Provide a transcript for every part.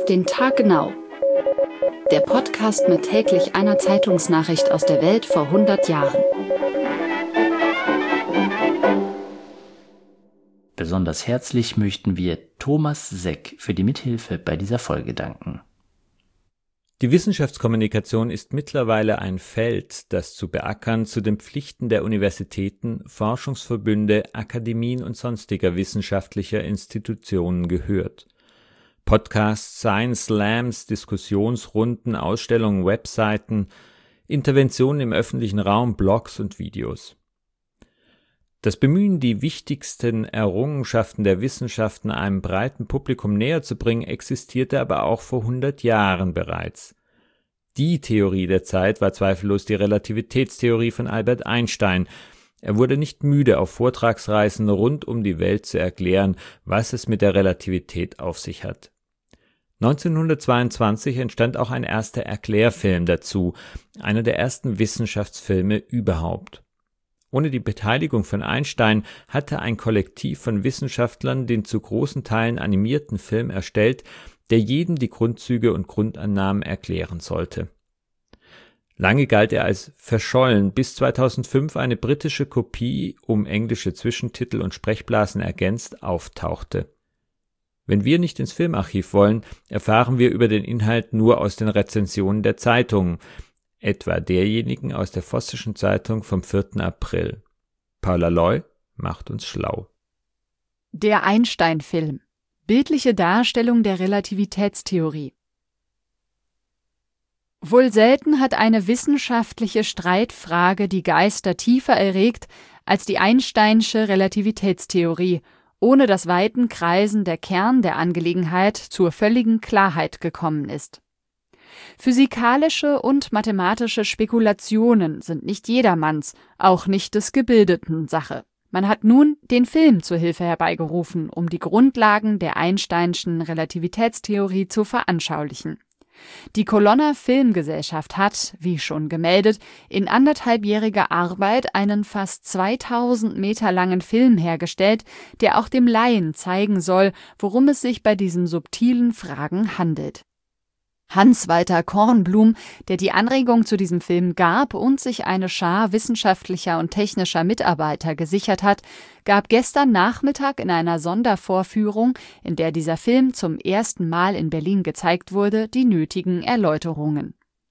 den Tag genau. Der Podcast mit täglich einer Zeitungsnachricht aus der Welt vor 100 Jahren. Besonders herzlich möchten wir Thomas Seck für die Mithilfe bei dieser Folge danken. Die Wissenschaftskommunikation ist mittlerweile ein Feld, das zu beackern zu den Pflichten der Universitäten, Forschungsverbünde, Akademien und sonstiger wissenschaftlicher Institutionen gehört. Podcasts, Science Slams, Diskussionsrunden, Ausstellungen, Webseiten, Interventionen im öffentlichen Raum, Blogs und Videos. Das Bemühen, die wichtigsten Errungenschaften der Wissenschaften einem breiten Publikum näher zu bringen, existierte aber auch vor 100 Jahren bereits. Die Theorie der Zeit war zweifellos die Relativitätstheorie von Albert Einstein. Er wurde nicht müde, auf Vortragsreisen rund um die Welt zu erklären, was es mit der Relativität auf sich hat. 1922 entstand auch ein erster Erklärfilm dazu, einer der ersten Wissenschaftsfilme überhaupt. Ohne die Beteiligung von Einstein hatte ein Kollektiv von Wissenschaftlern den zu großen Teilen animierten Film erstellt, der jedem die Grundzüge und Grundannahmen erklären sollte. Lange galt er als verschollen, bis 2005 eine britische Kopie, um englische Zwischentitel und Sprechblasen ergänzt, auftauchte. Wenn wir nicht ins Filmarchiv wollen, erfahren wir über den Inhalt nur aus den Rezensionen der Zeitungen, etwa derjenigen aus der Vossischen Zeitung vom 4. April. Paula Loy macht uns schlau. Der Einstein-Film. Bildliche Darstellung der Relativitätstheorie. Wohl selten hat eine wissenschaftliche Streitfrage die Geister tiefer erregt als die Einsteinsche Relativitätstheorie, ohne dass weiten Kreisen der Kern der Angelegenheit zur völligen Klarheit gekommen ist. Physikalische und mathematische Spekulationen sind nicht jedermanns, auch nicht des Gebildeten Sache. Man hat nun den Film zur Hilfe herbeigerufen, um die Grundlagen der Einsteinschen Relativitätstheorie zu veranschaulichen. Die Colonna Filmgesellschaft hat, wie schon gemeldet, in 1,5-jähriger Arbeit einen fast 2000 Meter langen Film hergestellt, der auch dem Laien zeigen soll, worum es sich bei diesen subtilen Fragen handelt. Hans-Walter Kornblum, der die Anregung zu diesem Film gab und sich eine Schar wissenschaftlicher und technischer Mitarbeiter gesichert hat, gab gestern Nachmittag in einer Sondervorführung, in der dieser Film zum ersten Mal in Berlin gezeigt wurde, die nötigen Erläuterungen.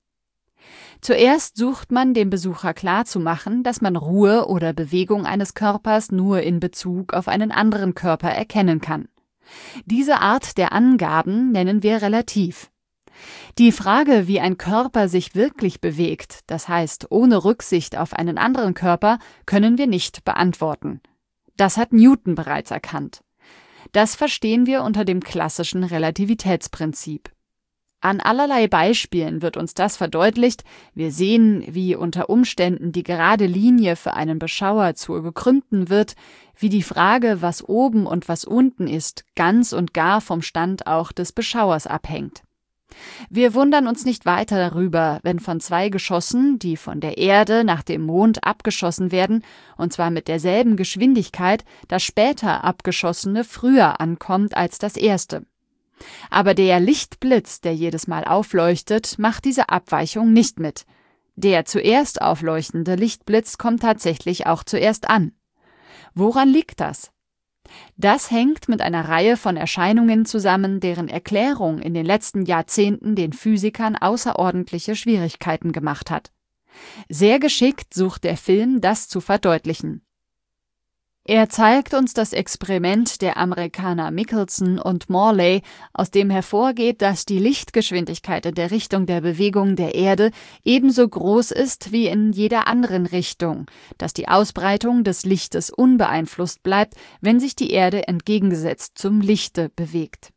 Zuerst sucht man dem Besucher klarzumachen, dass man Ruhe oder Bewegung eines Körpers nur in Bezug auf einen anderen Körper erkennen kann. Diese Art der Angaben nennen wir relativ. Die Frage, wie ein Körper sich wirklich bewegt, das heißt ohne Rücksicht auf einen anderen Körper, können wir nicht beantworten. Das hat Newton bereits erkannt. Das verstehen wir unter dem klassischen Relativitätsprinzip. An allerlei Beispielen wird uns das verdeutlicht. Wir sehen, wie unter Umständen die gerade Linie für einen Beschauer zur gekrümmten wird, wie die Frage, was oben und was unten ist, ganz und gar vom Stand auch des Beschauers abhängt. Wir wundern uns nicht weiter darüber, wenn von 2 Geschossen, die von der Erde nach dem Mond abgeschossen werden, und zwar mit derselben Geschwindigkeit, das später abgeschossene früher ankommt als das erste. Aber der Lichtblitz, der jedes Mal aufleuchtet, macht diese Abweichung nicht mit. Der zuerst aufleuchtende Lichtblitz kommt tatsächlich auch zuerst an. Woran liegt das? Das hängt mit einer Reihe von Erscheinungen zusammen, deren Erklärung in den letzten Jahrzehnten den Physikern außerordentliche Schwierigkeiten gemacht hat. Sehr geschickt sucht der Film, das zu verdeutlichen. Er zeigt uns das Experiment der Amerikaner Michelson und Morley, aus dem hervorgeht, dass die Lichtgeschwindigkeit in der Richtung der Bewegung der Erde ebenso groß ist wie in jeder anderen Richtung, dass die Ausbreitung des Lichtes unbeeinflusst bleibt, wenn sich die Erde entgegengesetzt zum Lichte bewegt.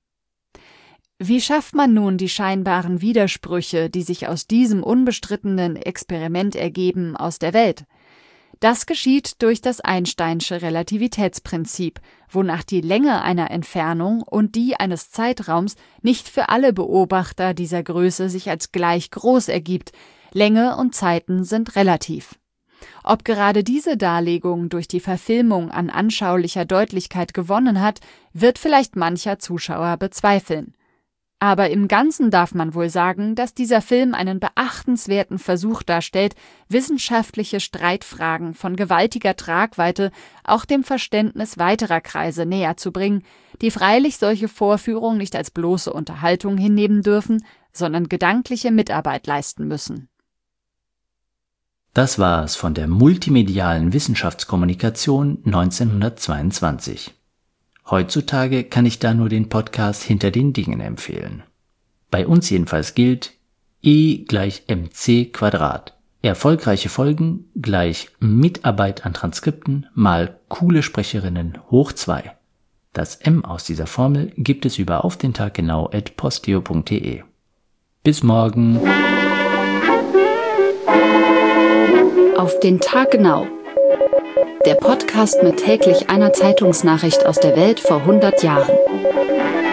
Wie schafft man nun die scheinbaren Widersprüche, die sich aus diesem unbestrittenen Experiment ergeben, aus der Welt? Das geschieht durch das Einsteinsche Relativitätsprinzip, wonach die Länge einer Entfernung und die eines Zeitraums nicht für alle Beobachter dieser Größe sich als gleich groß ergibt. Länge und Zeiten sind relativ. Ob gerade diese Darlegung durch die Verfilmung an anschaulicher Deutlichkeit gewonnen hat, wird vielleicht mancher Zuschauer bezweifeln. Aber im Ganzen darf man wohl sagen, dass dieser Film einen beachtenswerten Versuch darstellt, wissenschaftliche Streitfragen von gewaltiger Tragweite auch dem Verständnis weiterer Kreise näher zu bringen, die freilich solche Vorführungen nicht als bloße Unterhaltung hinnehmen dürfen, sondern gedankliche Mitarbeit leisten müssen. Das war's von der multimedialen Wissenschaftskommunikation 1922. Heutzutage kann ich da nur den Podcast Hinter den Dingen empfehlen. Bei uns jedenfalls gilt E = mc². Erfolgreiche Folgen gleich Mitarbeit an Transkripten mal coole Sprecherinnen hoch 2. Das M aus dieser Formel gibt es über aufdentaggenau@posteo.de. Bis morgen. Auf den Tag genau. Der Podcast mit täglich einer Zeitungsnachricht aus der Welt vor 100 Jahren.